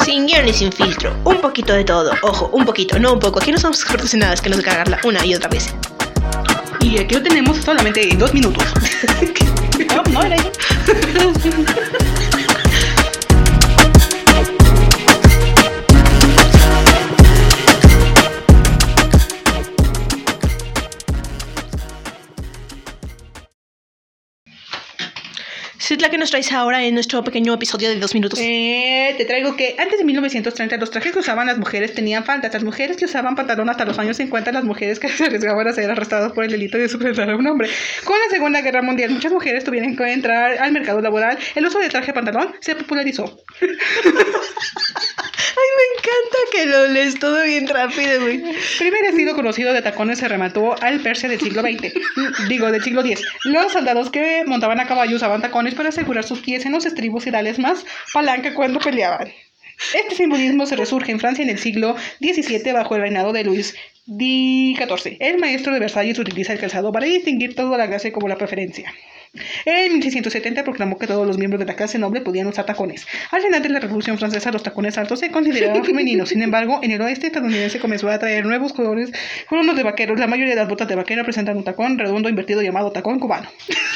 Sin guión y sin filtro, un poquito de todo. Ojo, un poquito, no un poco. Aquí no somos expertos en nada, es que nos cagarla una y otra vez. Y aquí lo tenemos solamente en 2 minutos. No era ahí. Citla, ¿qué nos traes ahora en nuestro pequeño episodio de 2 minutos? Te traigo que antes de 1930 los trajes que usaban las mujeres tenían faldas. Las mujeres que usaban pantalón hasta los años 50, las mujeres que se arriesgaban a ser arrestadas por el delito de suplantar a un hombre. Con la Segunda Guerra Mundial, muchas mujeres tuvieron que entrar al mercado laboral. El uso de traje pantalón se popularizó. Ay, me encanta que lo lees todo bien rápido, güey. Primer estilo conocido de tacones se remató al Persia del siglo XX. Del siglo X. Los soldados que montaban a caballo usaban tacones para asegurar sus pies en los estribos y darles más palanca cuando peleaban. Este simbolismo se resurge en Francia en el siglo XVII bajo el reinado de Luis XIV. El maestro de Versalles utiliza el calzado para distinguir toda la clase como la preferencia. En 1670 proclamó que todos los miembros de la clase noble podían usar tacones. Al final de la Revolución Francesa, los tacones altos se consideraban femeninos. Sin embargo, en el oeste estadounidense comenzó a traer nuevos colores con unos de vaqueros. La mayoría de las botas de vaquero presentan un tacón redondo invertido llamado tacón cubano.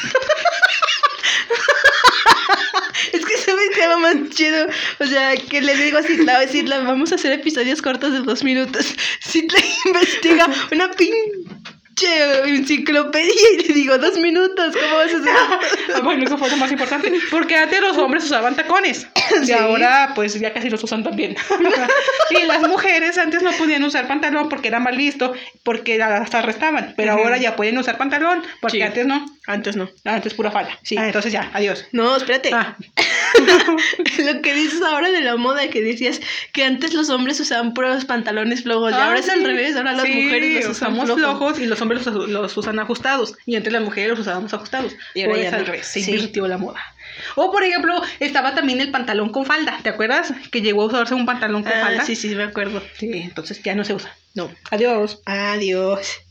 Es que se me queda más chido. O sea, que le digo a Citla, vamos a hacer episodios cortos de 2 minutos. Citla investiga una enciclopedia y le digo 2 minutos, ¿cómo vas a hacer? Bueno, eso fue lo más importante, porque antes los hombres usaban tacones, sí. Y ahora pues ya casi los usan también. Y las mujeres antes no podían usar pantalón porque era mal visto, porque las arrestaban, pero ahora ya pueden usar pantalón, porque sí. Antes no. Antes pura falda. Sí. Entonces ya, adiós. No, espérate. Lo que dices ahora de la moda, que decías que antes los hombres usaban puros pantalones flojos, y ahora es al revés, ahora las mujeres los usamos flojos y los hombres los usan ajustados, y antes las mujeres los usábamos ajustados. Y ahora es al revés, se invirtió la moda. O por ejemplo, estaba también el pantalón con falda, ¿te acuerdas? Que llegó a usarse un pantalón con falda. Sí, me acuerdo. Sí, entonces ya no se usa. No. Adiós. Adiós.